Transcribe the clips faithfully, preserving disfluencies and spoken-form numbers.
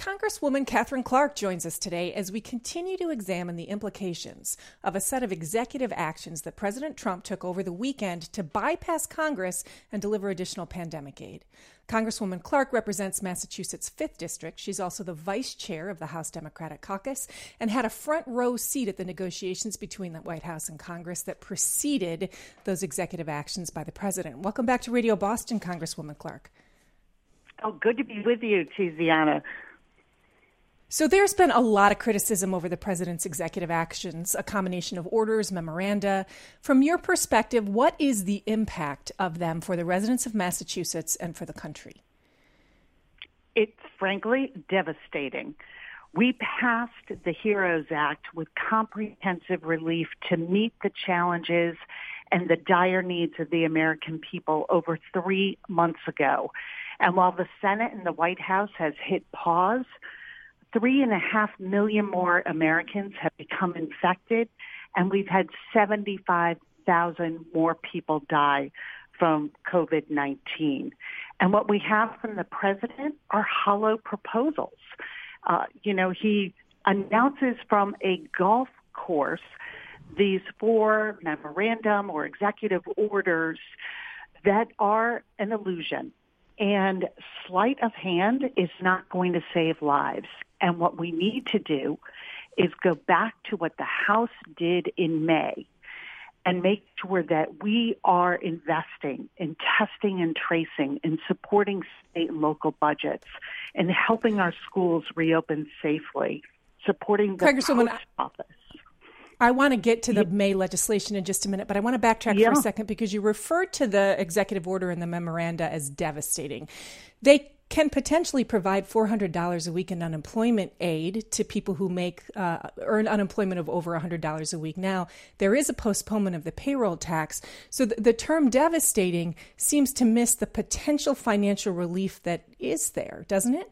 Congresswoman Katherine Clark joins us today as we continue to examine the implications of a set of executive actions that President Trump took over the weekend to bypass Congress and deliver additional pandemic aid. Congresswoman Clark represents Massachusetts' fifth District. She's also the vice chair of the House Democratic Caucus and had a front row seat at the negotiations between the White House and Congress that preceded those executive actions by the president. Welcome back to Radio Boston, Congresswoman Clark. Oh, good to be with you, Tiziana. So there's been a lot of criticism over the president's executive actions, a combination of orders, memoranda. From your perspective, what is the impact of them for the residents of Massachusetts and for the country? It's frankly devastating. We passed the HEROES Act with comprehensive relief to meet the challenges and the dire needs of the American people over three months ago. And while the Senate and the White House has hit pause, Three and a half million more Americans have become infected, and we've had seventy-five thousand more people die from COVID nineteen. And what we have from the president are hollow proposals. Uh, you know, he announces from a golf course these four memorandum or executive orders that are an illusion. And sleight of hand is not going to save lives. And what we need to do is go back to what the House did in May and make sure that we are investing in testing and tracing and supporting state and local budgets and helping our schools reopen safely, supporting the post office. I want to get to the May legislation in just a minute, but I want to backtrack yeah. for a second because you referred to the executive order and the memoranda as devastating. They can potentially provide four hundred dollars a week in unemployment aid to people who make uh, earn unemployment of over one hundred dollars a week. Now, there is a postponement of the payroll tax. So the, the term devastating seems to miss the potential financial relief that is there, doesn't it?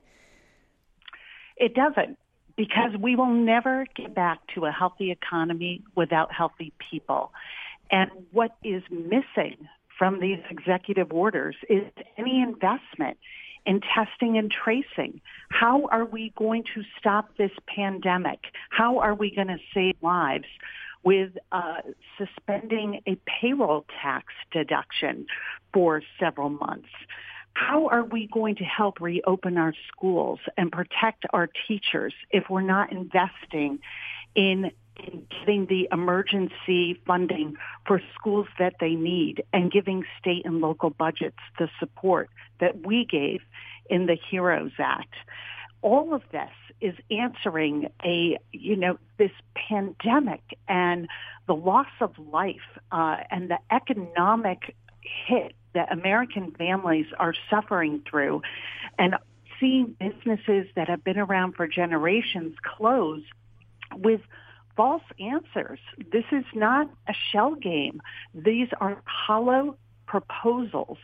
It doesn't. Because we will never get back to a healthy economy without healthy people. And what is missing from these executive orders is any investment in testing and tracing. How are we going to stop this pandemic? How are we going to save lives with uh, suspending a payroll tax deduction for several months? How are we going to help reopen our schools and protect our teachers if we're not investing in, in getting the emergency funding for schools that they need and giving state and local budgets the support that we gave in the HEROES Act? All of this is answering a, you know, this pandemic and the loss of life uh, and the economic hit that American families are suffering through, and seeing businesses that have been around for generations close with false answers. This is not a shell game. These are hollow proposals.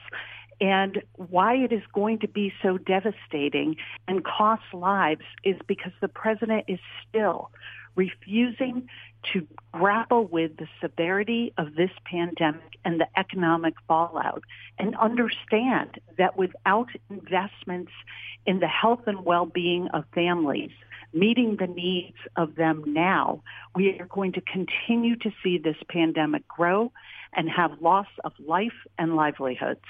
And why it is going to be so devastating and cost lives is because the president is still refusing to grapple with the severity of this pandemic and the economic fallout, and understand that without investments in the health and well-being of families, meeting the needs of them now, we are going to continue to see this pandemic grow and have loss of life and livelihoods.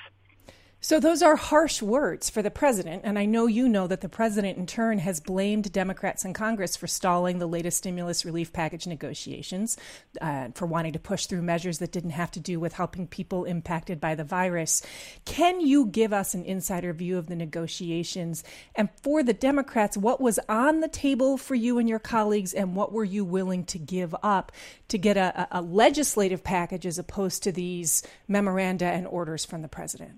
So those are harsh words for the president, and I know you know that the president in turn has blamed Democrats in Congress for stalling the latest stimulus relief package negotiations, uh, for wanting to push through measures that didn't have to do with helping people impacted by the virus. Can you give us an insider view of the negotiations? And for the Democrats, what was on the table for you and your colleagues, and what were you willing to give up to get a, a legislative package as opposed to these memoranda and orders from the president?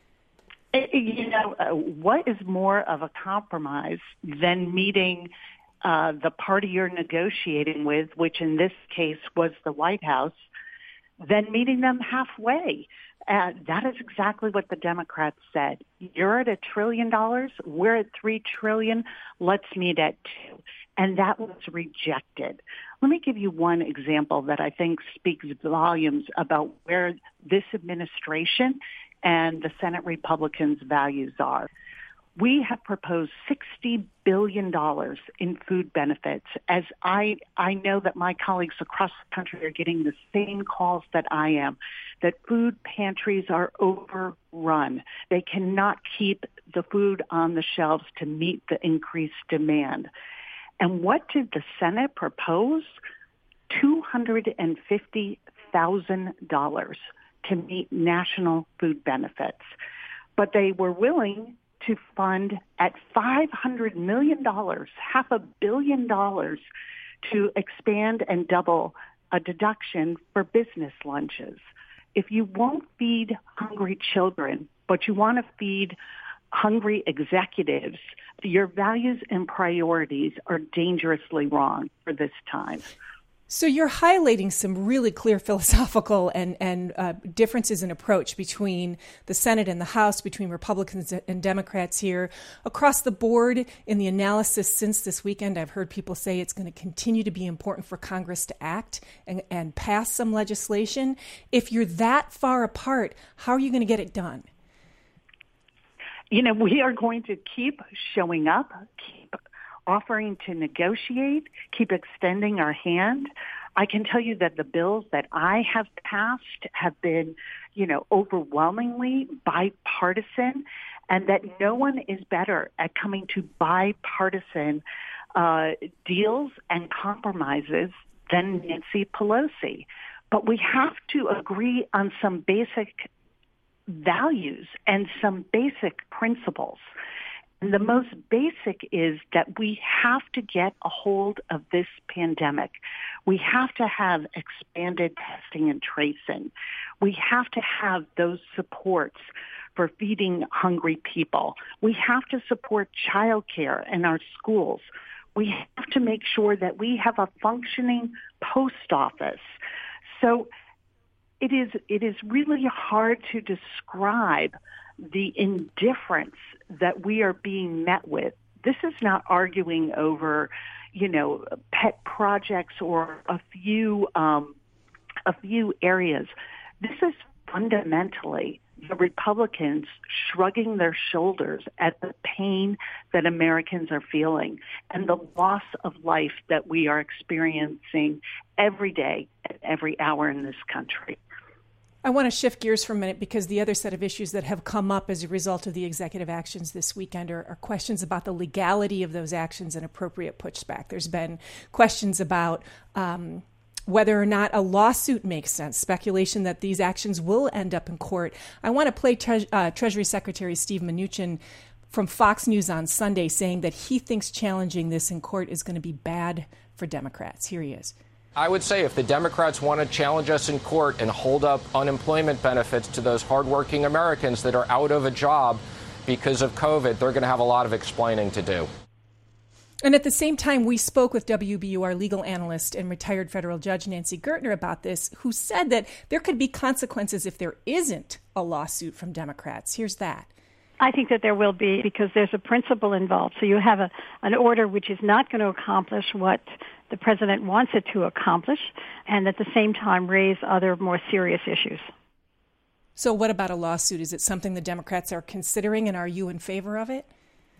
You know, uh, what is more of a compromise than meeting uh, the party you're negotiating with, which in this case was the White House, than meeting them halfway? Uh, that is exactly what the Democrats said. You're at a trillion dollars. We're at three trillion. Let's meet at two. And that was rejected. Let me give you one example that I think speaks volumes about where this administration and the Senate Republicans' values are. We have proposed sixty billion dollars in food benefits, as I, I know that my colleagues across the country are getting the same calls that I am, that food pantries are overrun. They cannot keep the food on the shelves to meet the increased demand. And what did the Senate propose? two hundred fifty thousand dollars to meet national food benefits. But they were willing to fund at five hundred million dollars, half a billion dollars, to expand and double a deduction for business lunches. If you won't feed hungry children, but you want to feed hungry executives, your values and priorities are dangerously wrong for this time. So you're highlighting some really clear philosophical and, and uh, differences in approach between the Senate and the House, between Republicans and Democrats here. Across the board in the analysis since this weekend, I've heard people say it's going to continue to be important for Congress to act and, and pass some legislation. If you're that far apart, how are you going to get it done? You know, we are going to keep showing up, keep offering to negotiate, keep extending our hand. I can tell you that the bills that I have passed have been, you know, overwhelmingly bipartisan, and that no one is better at coming to bipartisan uh, deals and compromises than Nancy Pelosi. But we have to agree on some basic values and some basic principles. And the most basic is that we have to get a hold of this pandemic. We have to have expanded testing and tracing. We have to have those supports for feeding hungry people. We have to support childcare in our schools. We have to make sure that we have a functioning post office. So it is it is really hard to describe the indifference that we are being met with. This is not arguing over, you know, pet projects or a few um, a few areas. This is fundamentally the Republicans shrugging their shoulders at the pain that Americans are feeling and the loss of life that we are experiencing every day and every hour in this country. I want to shift gears for a minute because the other set of issues that have come up as a result of the executive actions this weekend are, are questions about the legality of those actions and appropriate pushback. There's been questions about um, whether or not a lawsuit makes sense, speculation that these actions will end up in court. I want to play Tre- uh, Treasury Secretary Steve Mnuchin from Fox News on Sunday saying that he thinks challenging this in court is going to be bad for Democrats. Here he is. I would say if the Democrats want to challenge us in court and hold up unemployment benefits to those hardworking Americans that are out of a job because of COVID, they're going to have a lot of explaining to do. And at the same time, we spoke with W B U R legal analyst and retired federal judge Nancy Gertner about this, who said that there could be consequences if there isn't a lawsuit from Democrats. Here's that. I think that there will be, because there's a principle involved. So you have a, an order which is not going to accomplish what the president wants it to accomplish, and at the same time raise other more serious issues. So what about a lawsuit? Is it something the Democrats are considering, and are you in favor of it?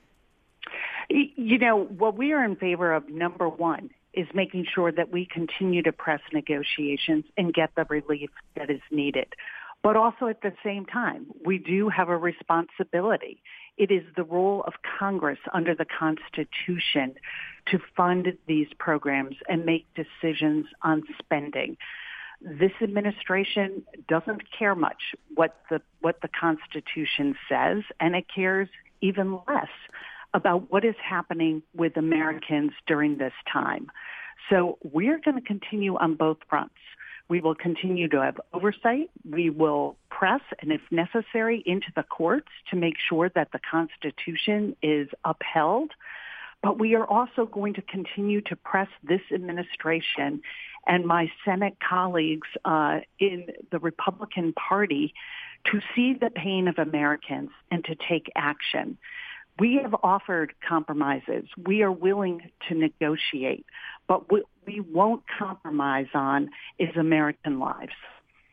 You know, what we are in favor of, number one, is making sure that we continue to press negotiations and get the relief that is needed. But also at the same time, we do have a responsibility. It is the role of Congress under the Constitution to fund these programs and make decisions on spending. This administration doesn't care much what the what the Constitution says, and it cares even less about what is happening with Americans during this time. So we're going to continue on both fronts. We will continue to have oversight. We will press, and if necessary, into the courts to make sure that the Constitution is upheld. But we are also going to continue to press this administration and my Senate colleagues uh, in the Republican Party to see the pain of Americans and to take action. We have offered compromises. We are willing to negotiate, but what we won't compromise on is American lives.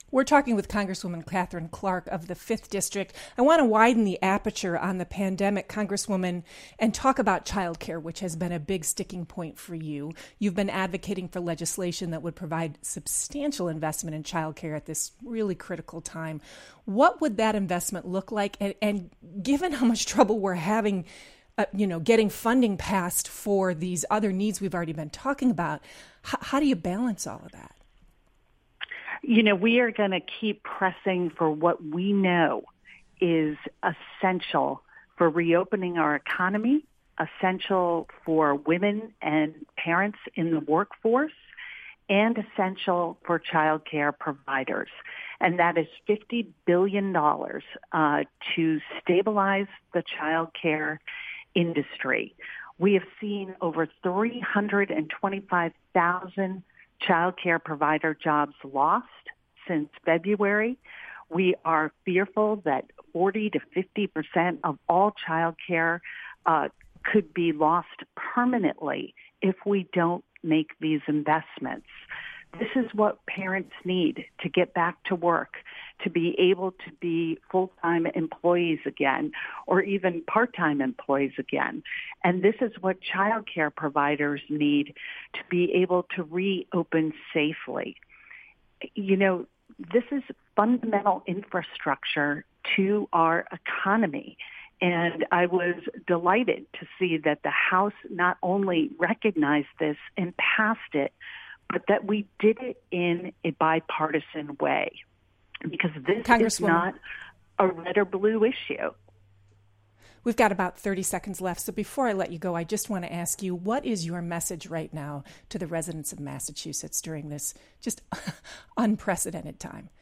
We're talking with Congresswoman Katherine Clark of the fifth District. I want to widen the aperture on the pandemic, Congresswoman, and talk about childcare, which has been a big sticking point for you. You've been advocating for legislation that would provide substantial investment in childcare at this really critical time. What would that investment look like? And, and given how much trouble we're having, uh, you know, getting funding passed for these other needs we've already been talking about, h- how do you balance all of that? You know, we are going to keep pressing for what we know is essential for reopening our economy, essential for women and parents in the workforce, and essential for child care providers. And that is fifty billion dollars uh, to stabilize the child care industry. We have seen over three hundred twenty-five thousand child care provider jobs lost since February. We are fearful that forty to fifty percent of all child care uh, could be lost permanently if we don't make these investments. This is what parents need to get back to work, to be able to be full-time employees again, or even part-time employees again. And this is what child care providers need to be able to reopen safely. You know, this is fundamental infrastructure to our economy. And I was delighted to see that the House not only recognized this and passed it, but that we did it in a bipartisan way, because this is not a red or blue issue. We've got about thirty seconds left. So before I let you go, I just want to ask you, what is your message right now to the residents of Massachusetts during this just unprecedented time?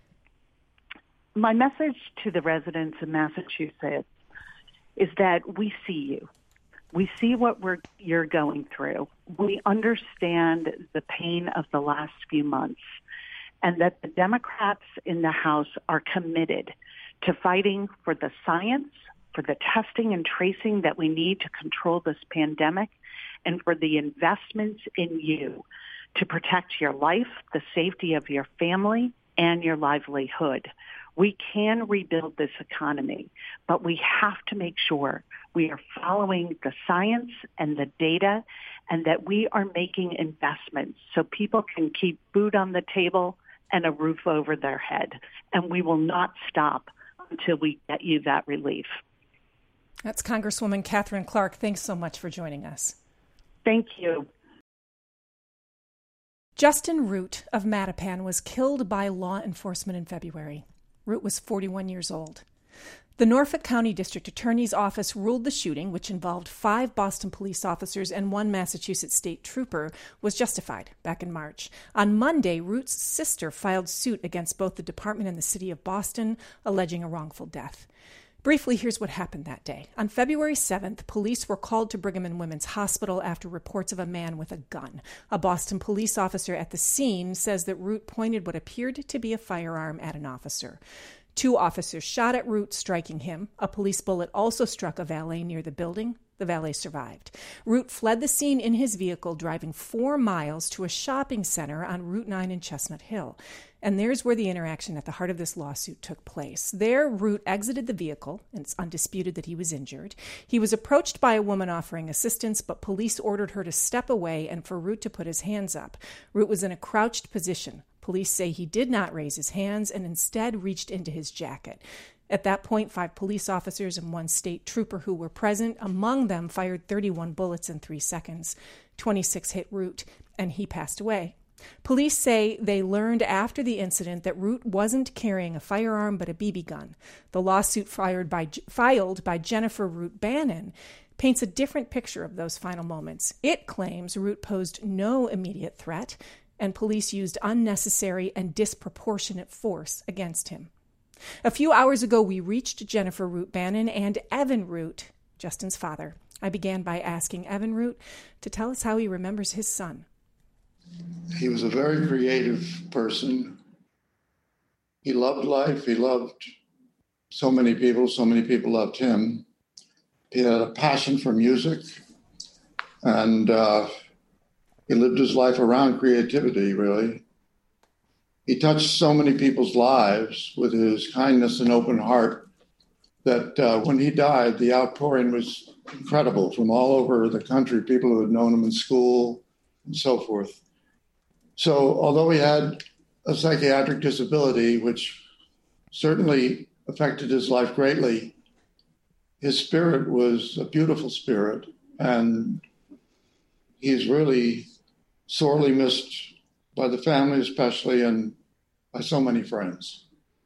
My message to the residents of Massachusetts is that we see you. We see what we're, you're going through. We understand the pain of the last few months, and that the Democrats in the House are committed to fighting for the science, for the testing and tracing that we need to control this pandemic, and for the investments in you to protect your life, the safety of your family, and your livelihood. We can rebuild this economy, but we have to make sure we are following the science and the data, and that we are making investments so people can keep food on the table and a roof over their head. And we will not stop until we get you that relief. That's Congresswoman Katherine Clark. Thanks so much for joining us. Thank you. Justin Root of Mattapan was killed by law enforcement in February. Root was forty-one years old. The Norfolk County District Attorney's Office ruled the shooting, which involved five Boston police officers and one Massachusetts state trooper, was justified back in March. On Monday, Root's sister filed suit against both the department and the city of Boston, alleging a wrongful death. Briefly, here's what happened that day. On February seventh, police were called to Brigham and Women's Hospital after reports of a man with a gun. A Boston police officer at the scene says that Root pointed what appeared to be a firearm at an officer. Two officers shot at Root, striking him. A police bullet also struck a valet near the building. The valet survived. Root fled the scene in his vehicle, driving four miles to a shopping center on Route nine in Chestnut Hill. And there's where the interaction at the heart of this lawsuit took place. There, Root exited the vehicle, and it's undisputed that he was injured. He was approached by a woman offering assistance, but police ordered her to step away and for Root to put his hands up. Root was in a crouched position. Police say he did not raise his hands and instead reached into his jacket. At that point, five police officers and one state trooper who were present, among them, fired thirty-one bullets in three seconds. twenty-six hit Root, and he passed away. Police say they learned after the incident that Root wasn't carrying a firearm but a B B gun. The lawsuit fired by, filed by Jennifer Root Bannon paints a different picture of those final moments. It claims Root posed no immediate threat, and police used unnecessary and disproportionate force against him. A few hours ago, we reached Jennifer Root Bannon and Evan Root, Justin's father. I began by asking Evan Root to tell us how he remembers his son. He was a very creative person. He loved life. He loved so many people. So many people loved him. He had a passion for music, and uh, he lived his life around creativity, really. he touched so many people's lives with his kindness and open heart that uh, when he died, the outpouring was incredible from all over the country, people who had known him in school and so forth. So although he had a psychiatric disability, which certainly affected his life greatly, his spirit was a beautiful spirit, and he's really sorely missed by the family especially, and by so many friends.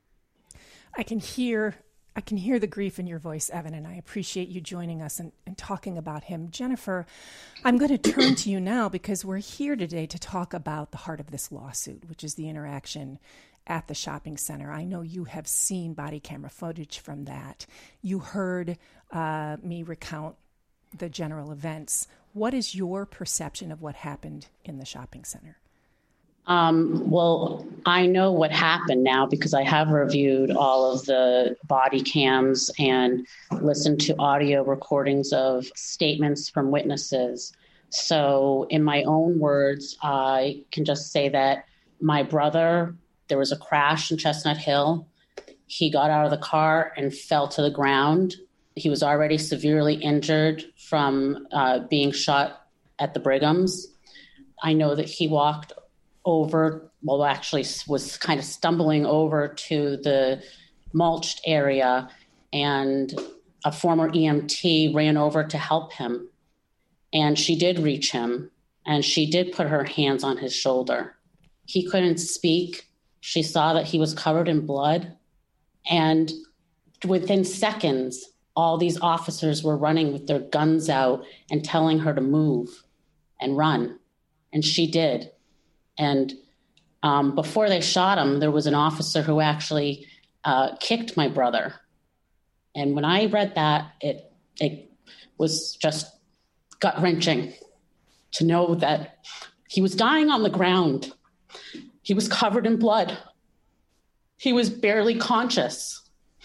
I can hear I can hear the grief in your voice, Evan, and I appreciate you joining us and, and talking about him. Jennifer, I'm going to turn to you now because we're here today to talk about the heart of this lawsuit, which is the interaction at the shopping center. I know you have seen body camera footage from that. You heard uh, me recount the general events. What is your perception of what happened in the shopping center? Um, well, I know what happened now because I have reviewed all of the body cams and listened to audio recordings of statements from witnesses. So in my own words, I can just say that my brother, there was a crash in Chestnut Hill. He got out of the car and fell to the ground. He was already severely injured from uh, being shot at the Brighams. I know that he walked over, well, actually was kind of stumbling over to the mulched area, and a former E M T ran over to help him. And she did reach him, and she did put her hands on his shoulder. He couldn't speak. She saw that he was covered in blood. And within seconds, all these officers were running with their guns out and telling her to move and run. And she did. And um, before they shot him, there was an officer who actually uh, kicked my brother. And when I read that, it it was just gut-wrenching to know that he was dying on the ground. He was covered in blood. He was barely conscious.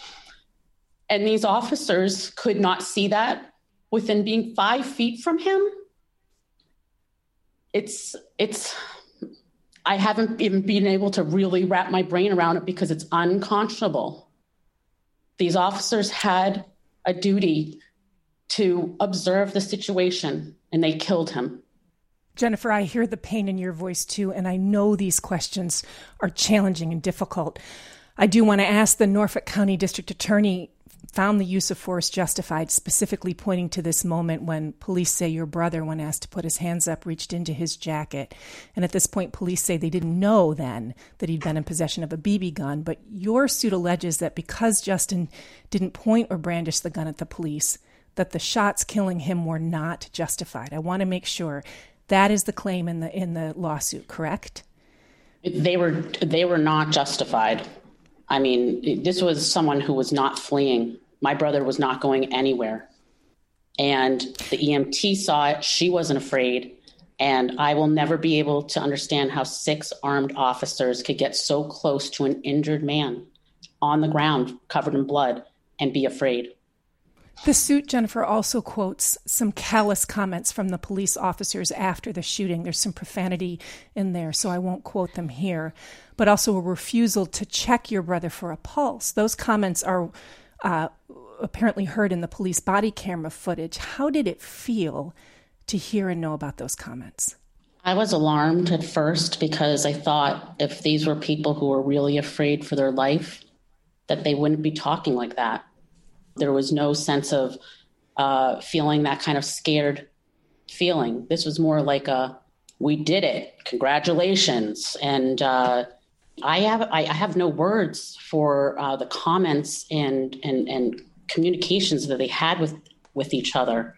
And these officers could not see that within being five feet from him. It's it's... I haven't even been able to really wrap my brain around it because it's unconscionable. These officers had a duty to observe the situation, and they killed him. Jennifer, I hear the pain in your voice too, and I know these questions are challenging and difficult. I do want to ask the Norfolk County District Attorney found the use of force justified, specifically pointing to this moment when police say your brother, when asked to put his hands up, reached into his jacket. And at this point, police say they didn't know then that he'd been in possession of a B B gun. But your suit alleges that because Justin didn't point or brandish the gun at the police, that the shots killing him were not justified. I want to make sure that is the claim in the in the lawsuit, correct? They were they were not justified. I mean, this was someone who was not fleeing. My brother was not going anywhere. And the E M T saw it. She wasn't afraid. And I will never be able to understand how six armed officers could get so close to an injured man on the ground, covered in blood, and be afraid. The suit, Jennifer, also quotes some callous comments from the police officers after the shooting. There's some profanity in there, so I won't quote them here, but also a refusal to check your brother for a pulse. Those comments are uh, apparently heard in the police body camera footage. How did it feel to hear and know about those comments? I was alarmed at first because I thought if these were people who were really afraid for their life, that they wouldn't be talking like that. There was no sense of uh, feeling that kind of scared feeling. This was more like a, we did it, congratulations. And uh, I have I, I have no words for uh, the comments and, and and communications that they had with, with each other.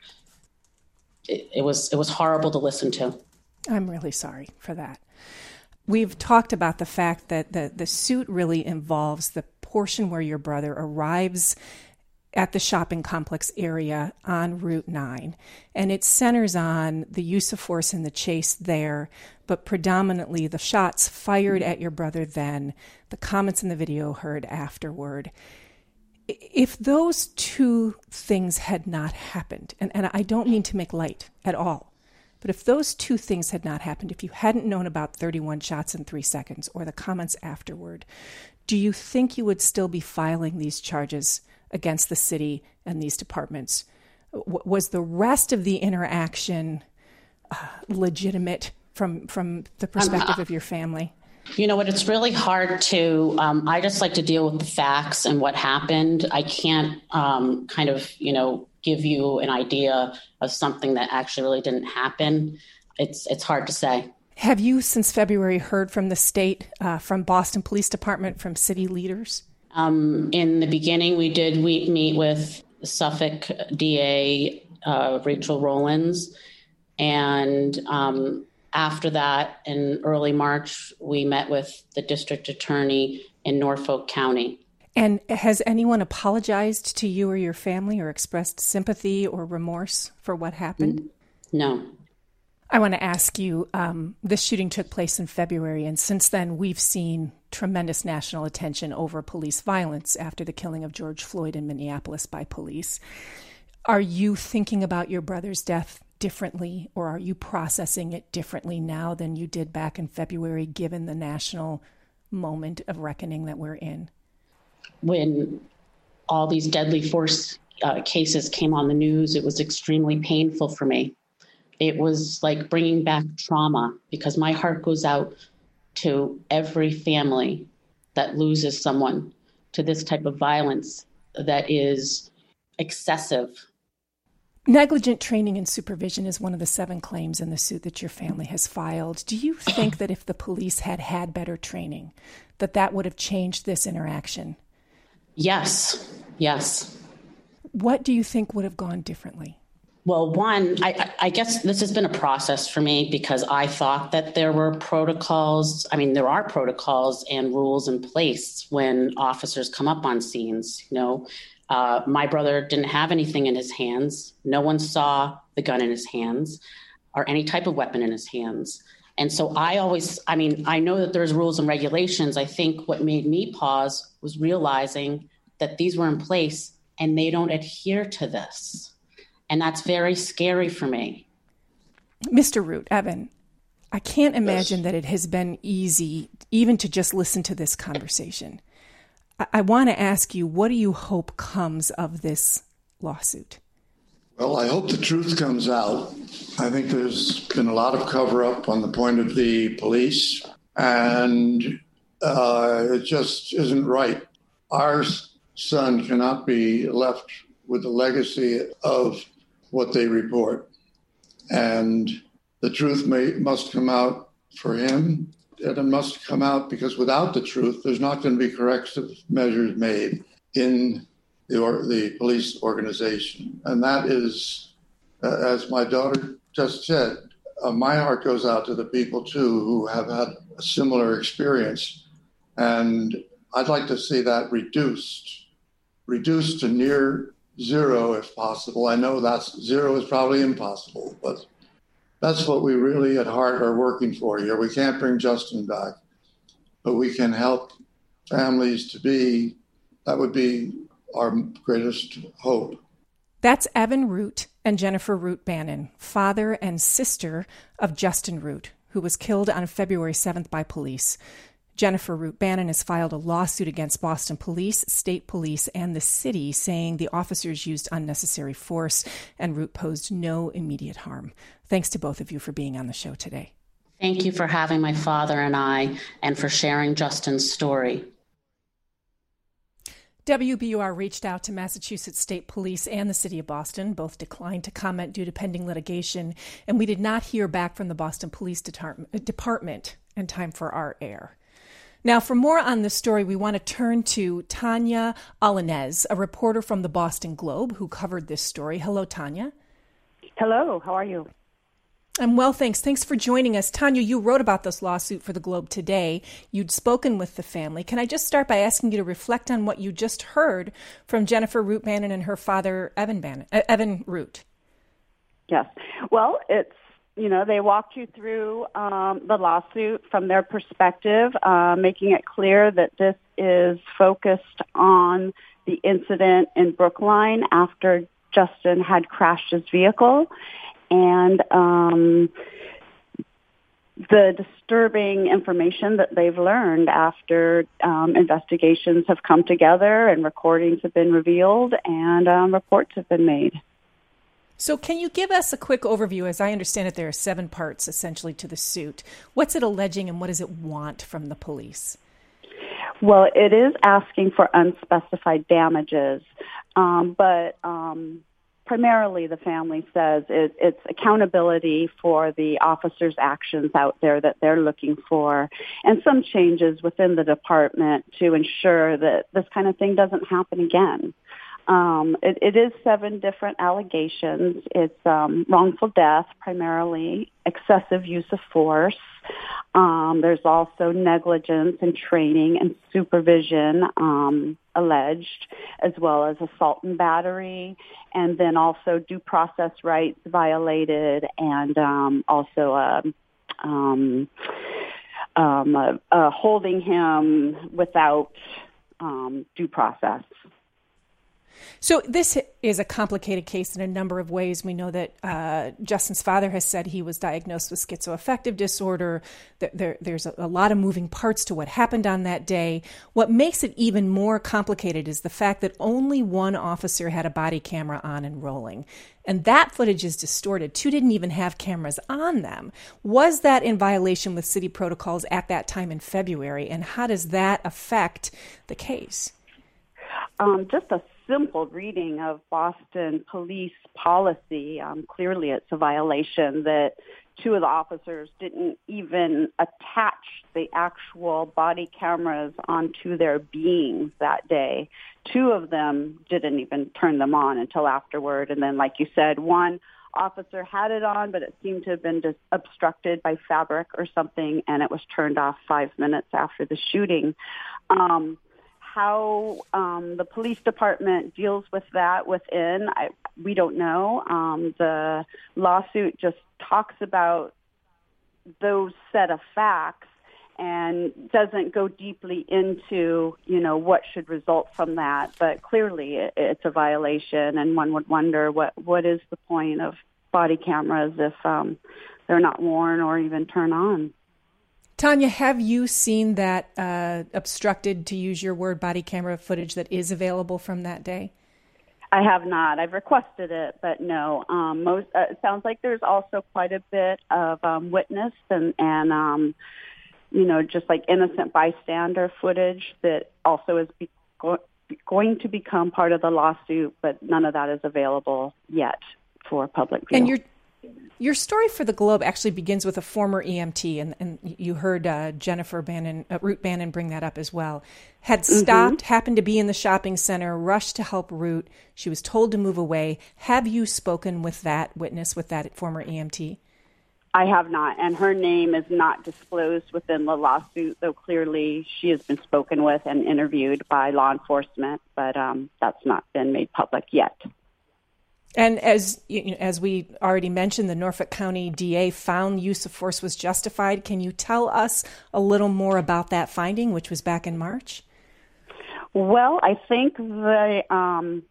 It, it was it was horrible to listen to. I'm really sorry for that. We've talked about the fact that the, the suit really involves the portion where your brother arrives at the shopping complex area on Route nine. And it centers on the use of force and the chase there, but predominantly the shots fired at your brother then, the comments in the video heard afterward. If those two things had not happened, and, and I don't mean to make light at all, But if those two things had not happened, if you hadn't known about thirty-one shots in three seconds or the comments afterward, do you think you would still be filing these charges against the city and these departments? W- was the rest of the interaction uh, legitimate from, from the perspective um, of your family? You know what, it's really hard to, um, I just like to deal with the facts and what happened. I can't um, kind of, you know, give you an idea of something that actually really didn't happen. It's it's hard to say. Have you, since February, heard from the state, uh, from Boston Police Department, from city leaders? Um, in the beginning, we did we meet with Suffolk D A uh, Rachel Rollins, and um, after that, in early March, we met with the district attorney in Norfolk County. And has anyone apologized to you or your family or expressed sympathy or remorse for what happened? No. I want to ask you, um, this shooting took place in February, and since then we've seen tremendous national attention over police violence after the killing of George Floyd in Minneapolis by police. Are you thinking about your brother's death differently, or are you processing it differently now than you did back in February, given the national moment of reckoning that we're in? When all these deadly force uh, cases came on the news, it was extremely painful for me. It was like bringing back trauma, because my heart goes out to every family that loses someone to this type of violence that is excessive. Negligent training and supervision is one of the seven claims in the suit that your family has filed. Do you think that if the police had had better training, that that would have changed this interaction? Yes, yes. What do you think would have gone differently? Well, one, I, I guess this has been a process for me, because I thought that there were protocols. I mean, there are protocols and rules in place when officers come up on scenes. You know, uh, my brother didn't have anything in his hands. No one saw the gun in his hands or any type of weapon in his hands. And so I always, I mean, I know that there's rules and regulations. I think what made me pause was realizing that these were in place and they don't adhere to this. And that's very scary for me. Mister Root, Evan, I can't imagine yes. that it has been easy even to just listen to this conversation. I, I want to ask you, what do you hope comes of this lawsuit? Well, I hope the truth comes out. I think there's been a lot of cover-up on the point of the police, and uh, it just isn't right. Our son cannot be left with the legacy of what they report. And the truth may, must come out for him, and it must come out because without the truth, there's not going to be corrective measures made in the, or, the police organization. And that is, uh, as my daughter just said, uh, my heart goes out to the people, too, who have had a similar experience. And I'd like to see that reduced, reduced to near zero if possible. I know that's zero is probably impossible, but that's what we really at heart are working for here. We can't bring Justin back, but we can help families to be, that would be our greatest hope. That's Evan Root and Jennifer Root Bannon, father and sister of Justin Root, who was killed on February seventh by police. Jennifer Root Bannon has filed a lawsuit against Boston Police, state police, and the city, saying the officers used unnecessary force and Root posed no immediate harm. Thanks to both of you for being on the show today. Thank you for having my father and I, and for sharing Justin's story. W B U R reached out to Massachusetts State Police and the City of Boston. Both declined to comment due to pending litigation, and we did not hear back from the Boston Police Department in time for our air. Now, for more on this story, we want to turn to Tanya Alanez, a reporter from the Boston Globe who covered this story. Hello, Tanya. Hello, how are you? I'm well, thanks. Thanks for joining us. Tanya, you wrote about this lawsuit for the Globe today. You'd spoken with the family. Can I just start by asking you to reflect on what you just heard from Jennifer Root Bannon and her father, Evan Bannon, uh, Evan Root? Yes. Well, it's, you know, they walked you through um, the lawsuit from their perspective, uh, making it clear that this is focused on the incident in Brookline after Justin had crashed his vehicle. and um, the disturbing information that they've learned after um, investigations have come together and recordings have been revealed and um, reports have been made. So can you give us a quick overview? As I understand it, there are seven parts essentially to the suit. What's it alleging and what does it want from the police? Well, it is asking for unspecified damages, um, but um, primarily the family says it, it's accountability for the officers' actions out there that they're looking for, and some changes within the department to ensure that this kind of thing doesn't happen again. Um, it, it is seven different allegations. It's um, wrongful death, primarily, excessive use of force. Um, there's also negligence in training and supervision um, alleged, as well as assault and battery, and then also due process rights violated, and um, also uh, um, um, uh, uh, holding him without um, due process. So this is a complicated case in a number of ways. We know that uh, Justin's father has said he was diagnosed with schizoaffective disorder. There, there, there's a, a lot of moving parts to what happened on that day. What makes it even more complicated is the fact that only one officer had a body camera on and rolling. And that footage is distorted. Two didn't even have cameras on them. Was that in violation with city protocols at that time in February? And how does that affect the case? Um, just a simple reading of Boston police policy, um, clearly it's a violation that two of the officers didn't even attach the actual body cameras onto their beings that day. Two of them didn't even turn them on until afterward. And then, like you said, one officer had it on, but it seemed to have been just obstructed by fabric or something, and it was turned off five minutes after the shooting. Um, How um, the police department deals with that within, I, we don't know. Um, the lawsuit just talks about those set of facts and doesn't go deeply into, you know, what should result from that. But clearly it, it's a violation, and one would wonder what, what is the point of body cameras if um, they're not worn or even turn on. Tanya, have you seen that uh, obstructed, to use your word, body camera footage that is available from that day? I have not. I've requested it, but no. Um, most uh, it sounds like there's also quite a bit of um, witness and, and um, you know, just like innocent bystander footage that also is be- go- going to become part of the lawsuit, but none of that is available yet for public view. And you're Your story for the Globe actually begins with a former E M T, and, and you heard uh, Jennifer Bannon, uh, Ruth Bannon bring that up as well. Had stopped, mm-hmm. happened to be in the shopping center, rushed to help Ruth. She was told to move away. Have you spoken with that witness, with that former E M T? I have not, and her name is not disclosed within the lawsuit, though clearly she has been spoken with and interviewed by law enforcement, but um, that's not been made public yet. And as you know, as we already mentioned, the Norfolk County D A found use of force was justified. Can you tell us a little more about that finding, which was back in March? Well, I think the um,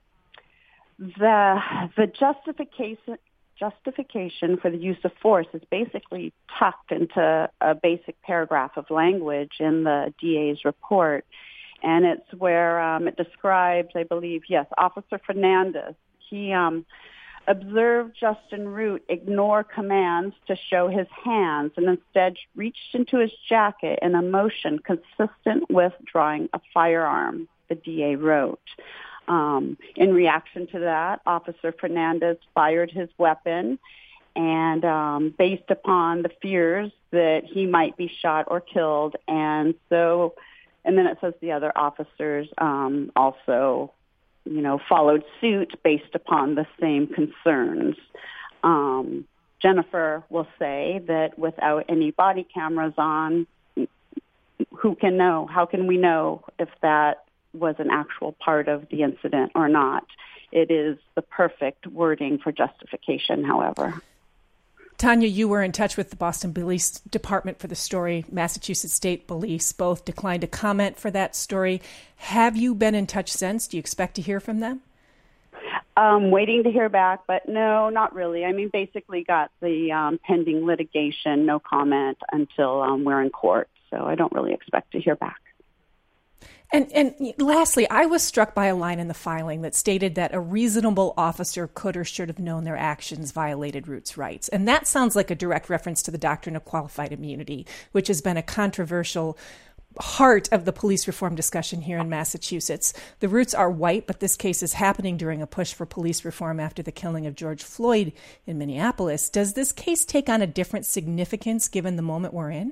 the the justification justification for the use of force is basically tucked into a basic paragraph of language in the D A's report, and it's where um, it describes, I believe, yes, Officer Fernandez. He um, observed Justin Root ignore commands to show his hands and instead reached into his jacket in a motion consistent with drawing a firearm, the D A wrote. Um, in reaction to that, Officer Fernandez fired his weapon, and um, based upon the fears that he might be shot or killed, and so, and then it says the other officers um, also you know, followed suit based upon the same concerns. Um, Jennifer will say that without any body cameras on, who can know? How can we know if that was an actual part of the incident or not? It is the perfect wording for justification, however. Tanya, you were in touch with the Boston Police Department for the story. Massachusetts State Police both declined to comment for that story. Have you been in touch since? Do you expect to hear from them? Um, waiting to hear back, but no, not really. I mean, basically got the um, pending litigation, no comment until um, we're in court. So I don't really expect to hear back. And, and lastly, I was struck by a line in the filing that stated that a reasonable officer could or should have known their actions violated Root's rights. And that sounds like a direct reference to the doctrine of qualified immunity, which has been a controversial heart of the police reform discussion here in Massachusetts. The Roots are white, but this case is happening during a push for police reform after the killing of George Floyd in Minneapolis. Does this case take on a different significance given the moment we're in?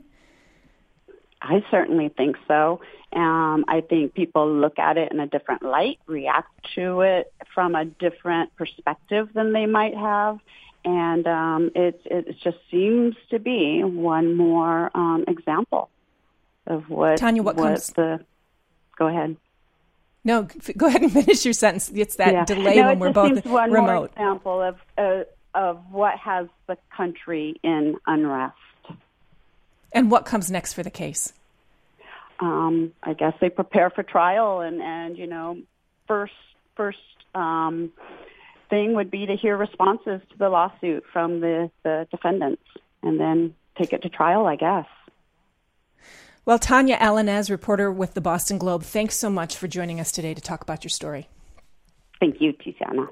I certainly think so. Um, I think people look at it in a different light, react to it from a different perspective than they might have. And um, it, it just seems to be one more um, example of what, Tanya, what, what comes... the... Go ahead. No, go ahead and finish your sentence. It's that yeah. delay no, when we're both seems one remote. More example of, uh, of what has the country in unrest. And what comes next for the case? Um, I guess they prepare for trial, and, and you know, first first um, thing would be to hear responses to the lawsuit from the, the defendants, and then take it to trial, I guess. Well, Tanya Alanez, reporter with the Boston Globe, thanks so much for joining us today to talk about your story. Thank you, Tiziana.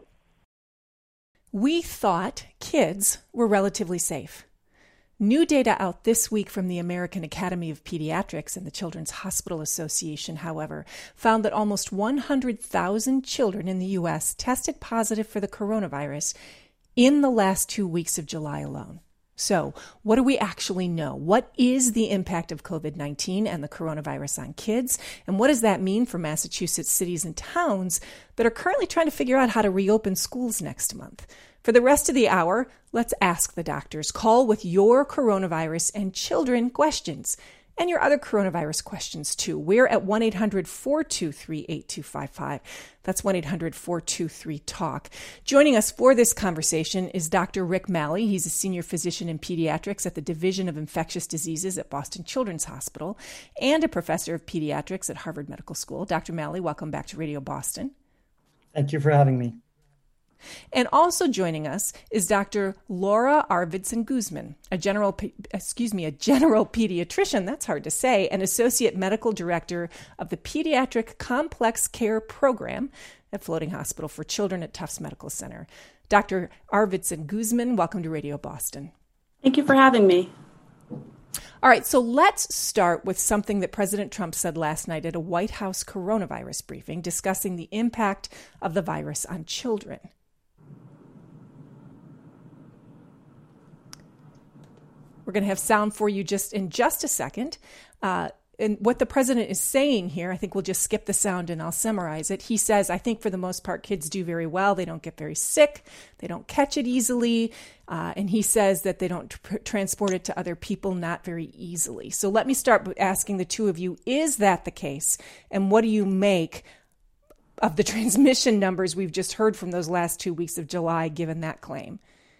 We thought kids were relatively safe. New data out this week from the American Academy of Pediatrics and the Children's Hospital Association, however, found that almost one hundred thousand children in the U S tested positive for the coronavirus in the last two weeks of July alone. So, what do we actually know? What is the impact of COVID nineteen and the coronavirus on kids? And what does that mean for Massachusetts cities and towns that are currently trying to figure out how to reopen schools next month? For the rest of the hour, let's ask the doctors. Call with your coronavirus and children questions and your other coronavirus questions, too. We're at one eight hundred four two three eight two five five. That's one eight hundred four two three talk. Joining us for this conversation is Doctor Rick Malley. He's a senior physician in pediatrics at the Division of Infectious Diseases at Boston Children's Hospital and a professor of pediatrics at Harvard Medical School. Doctor Malley, welcome back to Radio Boston. Thank you for having me. And also joining us is Doctor Laura Arvidsson Guzman, a general, excuse me, a general pediatrician, that's hard to say, and associate medical director of the Pediatric Complex Care Program at Floating Hospital for Children at Tufts Medical Center. Doctor Arvidsson Guzman, welcome to Radio Boston. Thank you for having me. All right, so let's start with something that President Trump said last night at a White House coronavirus briefing discussing the impact of the virus on children. We're going to have sound for you just in just a second. Uh, and what the president is saying here, I think we'll just skip the sound and I'll summarize it. He says, I think for the most part, kids do very well. They don't get very sick. They don't catch it easily. Uh, and he says that they don't tr- transport it to other people not very easily. So let me start with asking the two of you, is that the case? And what do you make of the transmission numbers we've just heard from those last two weeks of July, given that claim?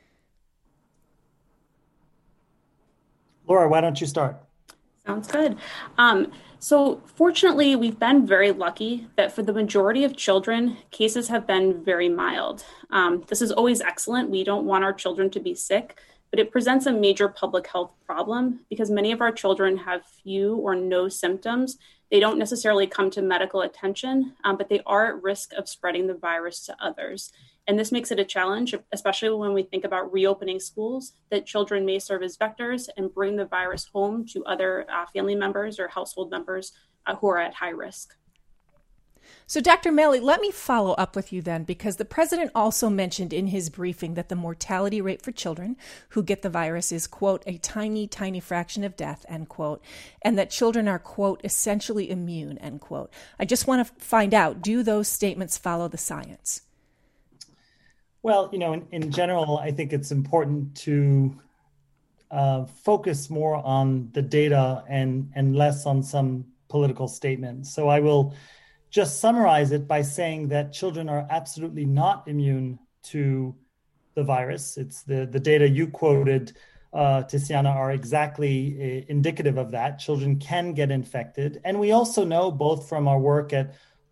Laura, why don't you start? Sounds good. Um, so fortunately, we've been very lucky that for the majority of children, cases have been very mild. Um, this is always excellent. We don't want our children to be sick, but it presents a major public health problem because many of our children have few or no symptoms. They don't necessarily come to medical attention, um, but they are at risk of spreading the virus to others. And this makes it a challenge, especially when we think about reopening schools, that children may serve as vectors and bring the virus home to other uh, family members or household members uh, who are at high risk. So, Doctor Malley, let me follow up with you then, because the president also mentioned in his briefing that the mortality rate for children who get the virus is, quote, a tiny, tiny fraction of death, end quote, and that children are, quote, essentially immune, end quote. I just want to find out, do those statements follow the science? Well, you know, in, in general, I think it's important to uh, focus more on the data and, and less on some political statements. So I will just summarize it by saying that children are absolutely not immune to the virus. It's the, the data you quoted, uh, Tiziana, are exactly uh, indicative of that. Children can get infected. And we also know, both from our work at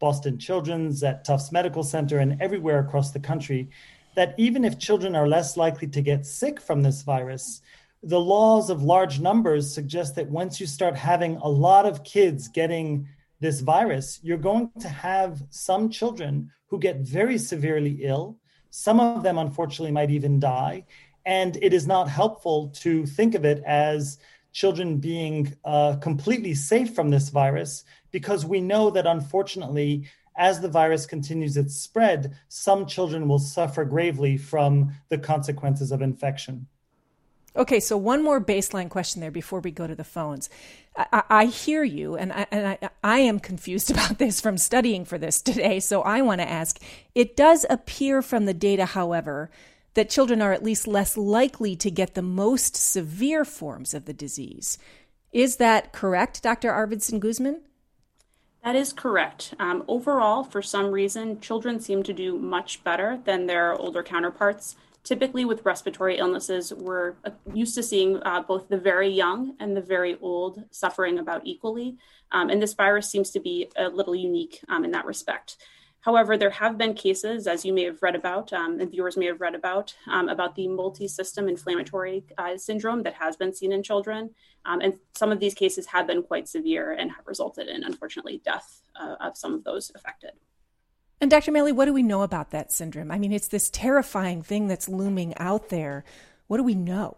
Boston Children's, at Tufts Medical Center, and everywhere across the country, that even if children are less likely to get sick from this virus, the laws of large numbers suggest that once you start having a lot of kids getting this virus, you're going to have some children who get very severely ill. Some of them, unfortunately, might even die. And it is not helpful to think of it as children being uh, completely safe from this virus, because we know that, unfortunately, as the virus continues its spread, some children will suffer gravely from the consequences of infection. Okay, so one more baseline question there before we go to the phones. I, I hear you, and, I, and I, I am confused about this from studying for this today, so I want to ask, it does appear from the data, however, that children are at least less likely to get the most severe forms of the disease. Is that correct, Doctor Arvidsson Guzman? That is correct. Um, overall, for some reason, children seem to do much better than their older counterparts. Typically with respiratory illnesses, we're used to seeing uh, both the very young and the very old suffering about equally. Um, and this virus seems to be a little unique um, in that respect. However, there have been cases, as you may have read about, um, and viewers may have read about, um, about the multi-system inflammatory uh, syndrome that has been seen in children. Um, and some of these cases have been quite severe and have resulted in, unfortunately, death uh, of some of those affected. And Doctor Maley, what do we know about that syndrome? I mean, it's this terrifying thing that's looming out there. What do we know?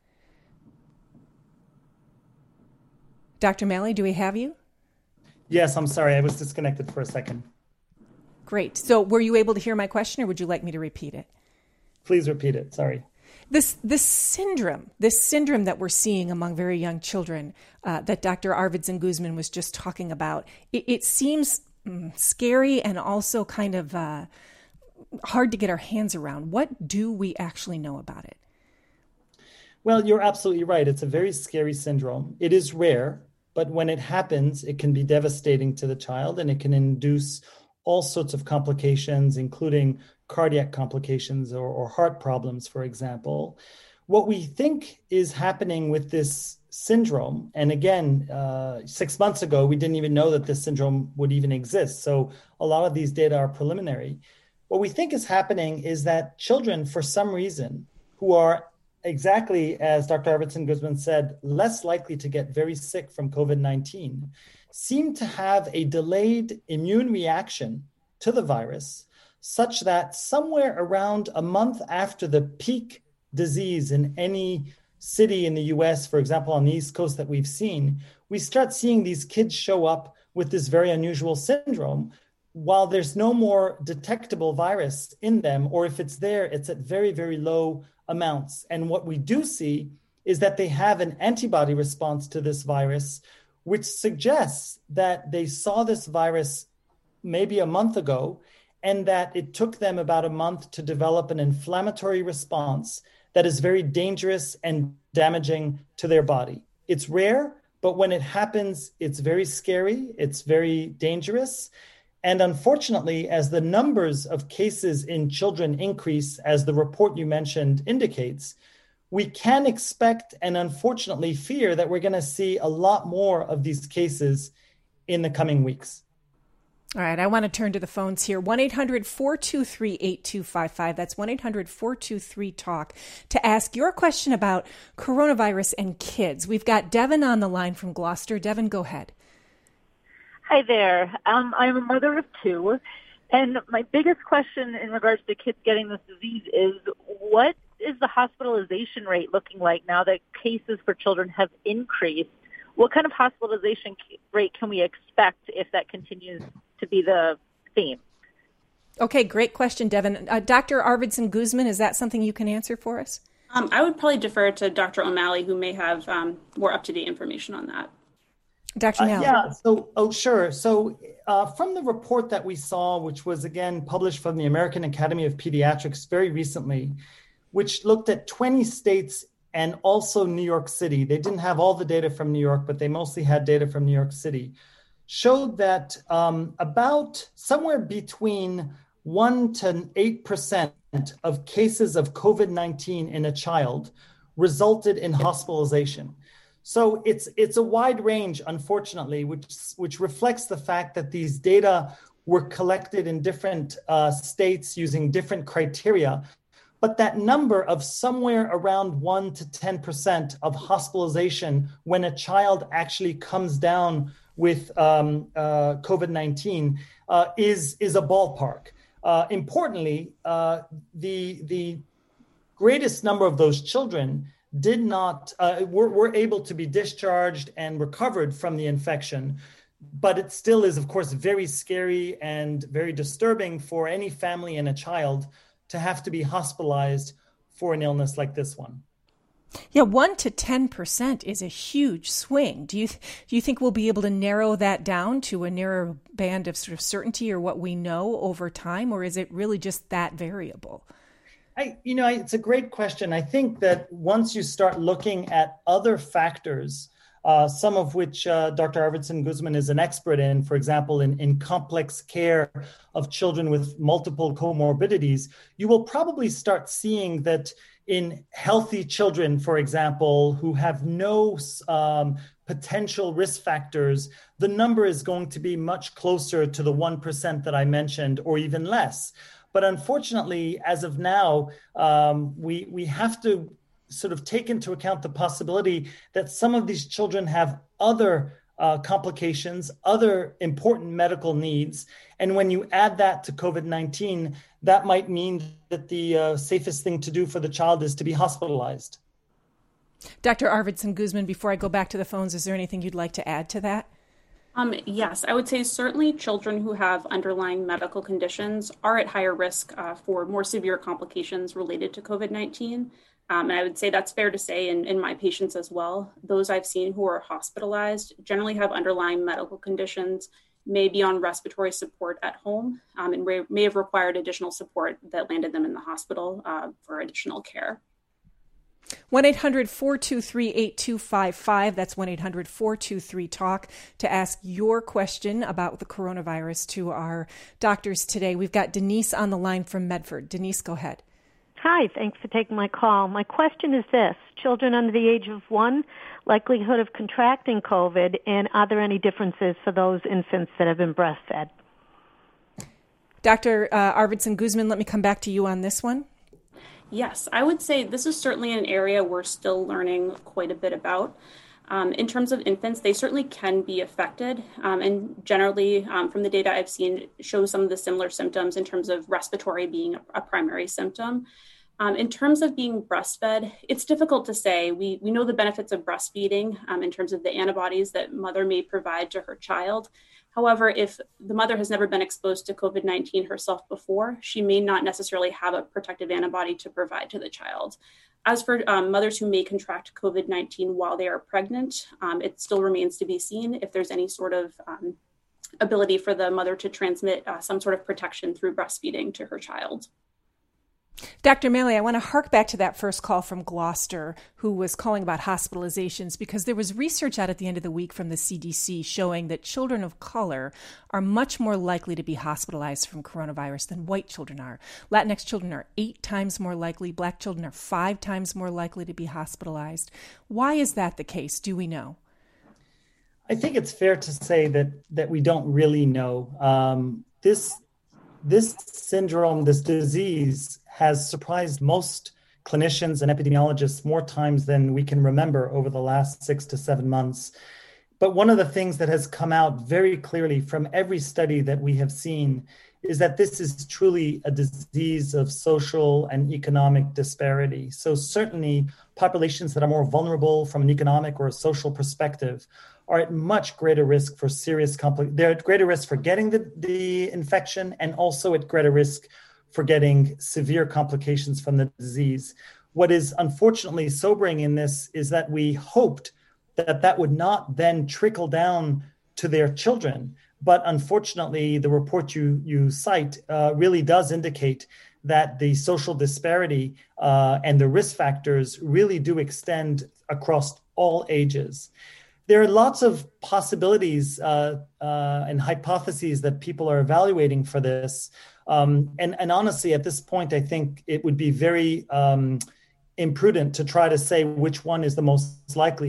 Doctor Maley, do we have you? Yes, I'm sorry. I was disconnected for a second. Great. So were you able to hear my question, or would you like me to repeat it? Please repeat it. Sorry. This this syndrome, this syndrome that we're seeing among very young children uh, that Doctor Arvidsson Guzman was just talking about, it, it seems mm, scary and also kind of uh, hard to get our hands around. What do we actually know about it? Well, you're absolutely right. It's a very scary syndrome. It is rare, but when it happens, it can be devastating to the child, and it can induce all sorts of complications, including cardiac complications or, or heart problems, for example. What we think is happening with this syndrome, and again, uh, six months ago, we didn't even know that this syndrome would even exist. So a lot of these data are preliminary. What we think is happening is that children, for some reason, who are exactly as Doctor Arvidsson Guzman said, less likely to get very sick from COVID nineteen, seem to have a delayed immune reaction to the virus, such that somewhere around a month after the peak disease in any city in the U S, for example, on the East Coast that we've seen, we start seeing these kids show up with this very unusual syndrome, while there's no more detectable virus in them, or if it's there, it's at very, very low amounts. And what we do see is that they have an antibody response to this virus, which suggests that they saw this virus maybe a month ago, and that it took them about a month to develop an inflammatory response that is very dangerous and damaging to their body. It's rare, but when it happens, it's very scary, it's very dangerous. And unfortunately, as the numbers of cases in children increase, as the report you mentioned indicates, we can expect and unfortunately fear that we're going to see a lot more of these cases in the coming weeks. All right, I want to turn to the phones here. one eight hundred four two three eight two five five. That's one eight hundred four two three talk to ask your question about coronavirus and kids. We've got Devin on the line from Gloucester. Devin, go ahead. Hi there. Um, I'm a mother of two, and my biggest question in regards to kids getting this disease is, what is the hospitalization rate looking like now that cases for children have increased? What kind of hospitalization rate can we expect if that continues to be the theme? Okay, great question, Devin. Uh, Doctor Arvidsson Guzman, is that something you can answer for us? Um, I would probably defer to Doctor O'Malley, who may have um, more up-to-date information on that. Doctor Nell. Uh, yeah, so, oh, sure. So uh, from the report that we saw, which was, again, published from the American Academy of Pediatrics very recently, which looked at twenty states and also New York City. They didn't have all the data from New York, but they mostly had data from New York City, showed that um, about somewhere between one to eight percent of cases of COVID nineteen in a child resulted in hospitalization. So it's it's a wide range, unfortunately, which which reflects the fact that these data were collected in different uh, states using different criteria. But that number of somewhere around one to ten percent of hospitalization when a child actually comes down with um, uh, COVID nineteen uh, is, is a ballpark. Uh, importantly, uh, the, the greatest number of those children did not, uh, were, were able to be discharged and recovered from the infection. But it still is, of course, very scary and very disturbing for any family and a child to have to be hospitalized for an illness like this one. Yeah, one to ten percent is a huge swing. Do you th- do you think we'll be able to narrow that down to a narrow band of sort of certainty or what we know over time, or is it really just that variable? I, you know, it's a great question. I think that once you start looking at other factors, uh, some of which uh, Doctor Arvidsson Guzman is an expert in, for example, in, in complex care of children with multiple comorbidities, you will probably start seeing that in healthy children, for example, who have no um, potential risk factors, the number is going to be much closer to the one percent that I mentioned, or even less. But unfortunately, as of now, um, we we have to sort of take into account the possibility that some of these children have other uh, complications, other important medical needs. And when you add that to COVID nineteen, that might mean that the uh, safest thing to do for the child is to be hospitalized. Doctor Arvidsson Guzman, before I go back to the phones, is there anything you'd like to add to that? Um, yes, I would say certainly children who have underlying medical conditions are at higher risk uh, for more severe complications related to COVID nineteen. Um, and I would say that's fair to say in, in my patients as well. Those I've seen who are hospitalized generally have underlying medical conditions, may be on respiratory support at home, um, and may, may have required additional support that landed them in the hospital uh, for additional care. one eight hundred four two three eight two five five. That's one eight hundred four two three talk to ask your question about the coronavirus to our doctors today. We've got Denise on the line from Medford. Denise, go ahead. Hi, thanks for taking my call. My question is this: children under the age of one, likelihood of contracting COVID, and are there any differences for those infants that have been breastfed? Doctor Uh, Arvidsson Guzman, let me come back to you on this one. Yes, I would say this is certainly an area we're still learning quite a bit about. Um, in terms of infants, they certainly can be affected, um, and generally, um, from the data I've seen, shows some of the similar symptoms in terms of respiratory being a, a primary symptom. Um, in terms of being breastfed, it's difficult to say. We we know the benefits of breastfeeding um, in terms of the antibodies that mother may provide to her child. However, if the mother has never been exposed to COVID nineteen herself before, she may not necessarily have a protective antibody to provide to the child. As for um, mothers who may contract COVID nineteen while they are pregnant, um, it still remains to be seen if there's any sort of um, ability for the mother to transmit uh, some sort of protection through breastfeeding to her child. Doctor Maley, I want to hark back to that first call from Gloucester, who was calling about hospitalizations, because there was research out at the end of the week from the C D C showing that children of color are much more likely to be hospitalized from coronavirus than white children are. Latinx children are eight times more likely. Black children are five times more likely to be hospitalized. Why is that the case? Do we know? I think it's fair to say that that we don't really know. Um, this this syndrome, this disease, has surprised most clinicians and epidemiologists more times than we can remember over the last six to seven months. But one of the things that has come out very clearly from every study that we have seen is that this is truly a disease of social and economic disparity. So certainly populations that are more vulnerable from an economic or a social perspective are at much greater risk for serious complications. They're at greater risk for getting the, the infection, and also at greater risk for getting severe complications from the disease. What is unfortunately sobering in this is that we hoped that that would not then trickle down to their children. But unfortunately, the report you, you cite uh, really does indicate that the social disparity uh, and the risk factors really do extend across all ages. There are lots of possibilities uh, uh, and hypotheses that people are evaluating for this. Um, and, and honestly, at this point, I think it would be very um, imprudent to try to say which one is the most likely.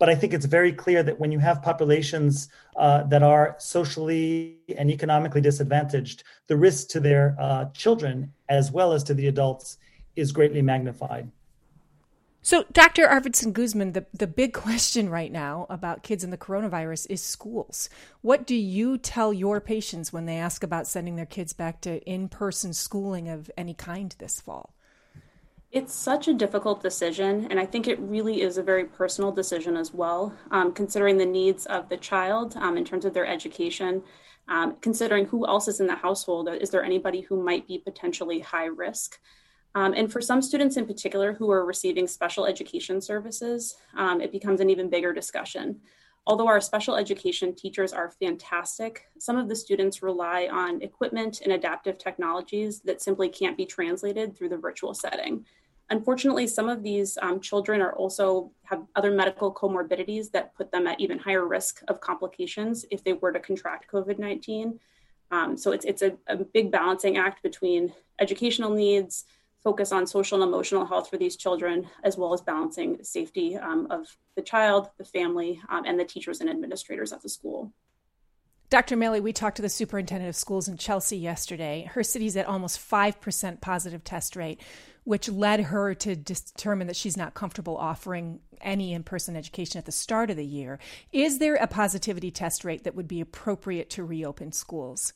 But I think it's very clear that when you have populations uh, that are socially and economically disadvantaged, the risk to their uh, children as well as to the adults is greatly magnified. So, Doctor Arvidsson Guzman, the, the big question right now about kids and the coronavirus is schools. What do you tell your patients when they ask about sending their kids back to in-person schooling of any kind this fall? It's such a difficult decision, and I think it really is a very personal decision as well, um, considering the needs of the child um, in terms of their education, um, considering who else is in the household. Is there anybody who might be potentially high risk? Um, and for some students in particular who are receiving special education services, um, it becomes an even bigger discussion. Although our special education teachers are fantastic, some of the students rely on equipment and adaptive technologies that simply can't be translated through the virtual setting. Unfortunately, some of these um, children are also have other medical comorbidities that put them at even higher risk of complications if they were to contract COVID nineteen. Um, so it's, it's a, a big balancing act between educational needs, focus on social and emotional health for these children, as well as balancing safety um, of the child, the family, um, and the teachers and administrators at the school. Doctor Maley, we talked to the superintendent of schools in Chelsea yesterday. Her city's at almost five percent positive test rate, which led her to determine that she's not comfortable offering any in-person education at the start of the year. Is there a positivity test rate that would be appropriate to reopen schools?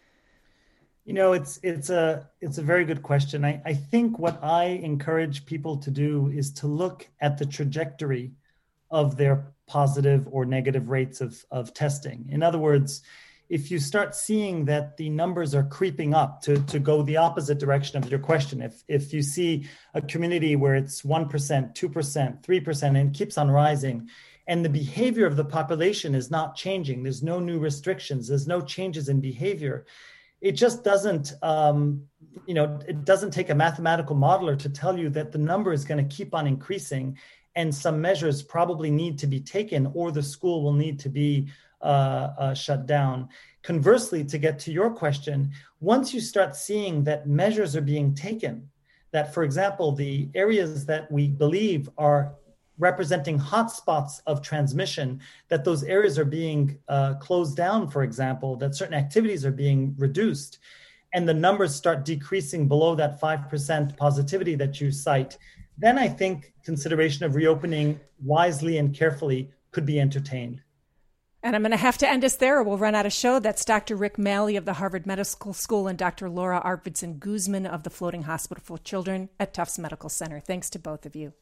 You know, it's it's a it's a very good question. I, I think what I encourage people to do is to look at the trajectory of their positive or negative rates of, of testing. In other words, if you start seeing that the numbers are creeping up, to, to go the opposite direction of your question, if if you see a community where it's one percent, two percent, three percent, and it keeps on rising, and the behavior of the population is not changing, there's no new restrictions, there's no changes in behavior, it just doesn't, um, you know, it doesn't take a mathematical modeler to tell you that the number is going to keep on increasing and some measures probably need to be taken or the school will need to be uh, uh, shut down. Conversely, to get to your question, once you start seeing that measures are being taken, that, for example, the areas that we believe are representing hotspots of transmission, that those areas are being uh, closed down, for example, that certain activities are being reduced, and the numbers start decreasing below that five percent positivity that you cite, then I think consideration of reopening wisely and carefully could be entertained. And I'm going to have to end us there or we'll run out of show. That's Doctor Rick Maley of the Harvard Medical School and Doctor Laura Arvidsson Guzman of the Floating Hospital for Children at Tufts Medical Center. Thanks to both of you.